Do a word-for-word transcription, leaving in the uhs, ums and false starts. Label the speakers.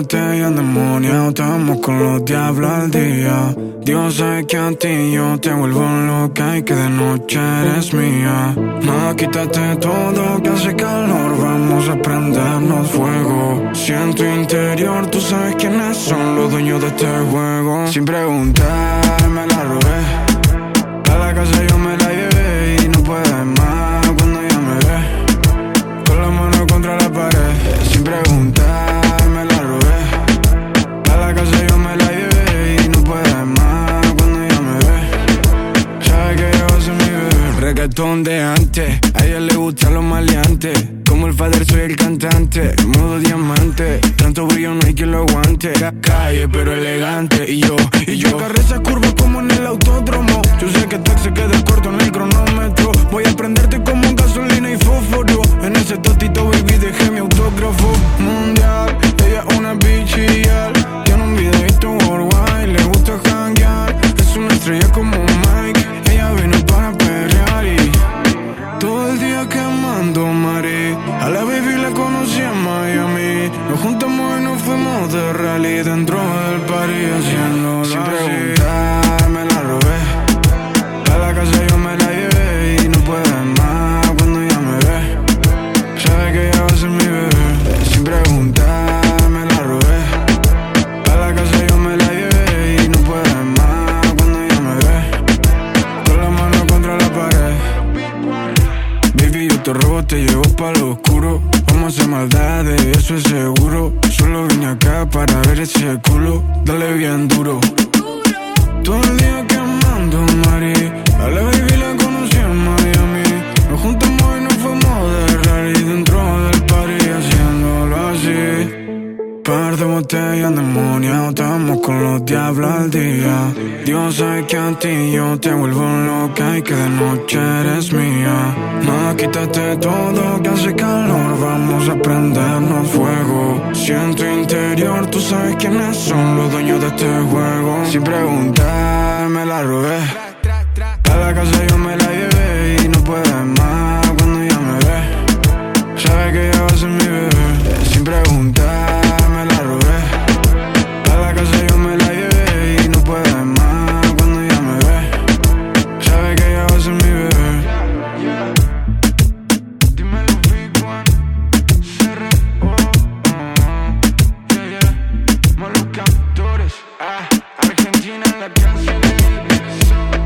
Speaker 1: botella endemoniado, estamos con los diablos al día. Dios sabe que a ti yo te vuelvo loca y que de noche eres mía. Nada, quítate todo que hace calor, vamos a prendernos fuego. Si en tu interior tú sabes quiénes son los dueños de este juego. Sin preguntar me la robé, a la casa yo me la llevé y no puede más cuando ella me ve con la mano contra la pared. Sin preguntar me la robé, a la casa yo me la llevé y no puede más cuando ella me ve. Sabe que yo soy mi bebé. Reggaetón de antes, a ella le gustan los maleantes. Como el father soy el cantante, modo diamante. Tanto brillo no hay quien lo aguante. Calle pero elegante. Y yo, y yo agarré esa curva como en el autódromo. Yo sé que tu ex se queda corto en el cronómetro. Voy a prenderte como un gasolina y fósforo. En ese totito baby dejé mi autógrafo. Mundial, ella es una bichillar. Tiene un videito worldwide, le gusta janguear. Es una estrella como Mike. Ella vino para perrear y todo el día quemando mare. A la baby la conocí en Miami. Nos juntamos y nos fuimos de rally dentro del party haciéndolo sin preguntar me la robé. A la casa yo me la llevé y no puede más cuando ella me ve. Sabe que ella va a ser mi bebé. Sin preguntar me la robé. A la casa yo me la llevé y no puede más cuando ella me ve con la mano contra la pared. Baby, yo te robo, te llevo pa' lo oscuro. Vamos a hacer maldades, eso es seguro. Solo vine acá para ver ese culo. Dale bien duro. Todo el día quemando mari. A la baby la conocí en Miami. Nos juntamos y nos fuimos de rally dentro del party haciéndolo así. Par de botellas endemoniado, estamos con los diablos al día. Dios sabe que a ti yo te vuelvo loca y que de noche eres mía. Nada, quítate todo que hace calor, vamos a prendernos fuego. Si en tu interior tú sabes quiénes son los dueños de este juego. Sin preguntar me la robé, a la casa yo me la llevé y no puede más cuando ella me ve. Sabe que ella va a ser mi bebé. Sin preguntar me la robé, a la casa yo me la llevé y no puede más cuando ella me ve. Sabe que ella va a ser mi bebé. Dímelo Big One, C R O, yeah, yeah. Malos cantores, ah, Argentina en la casa.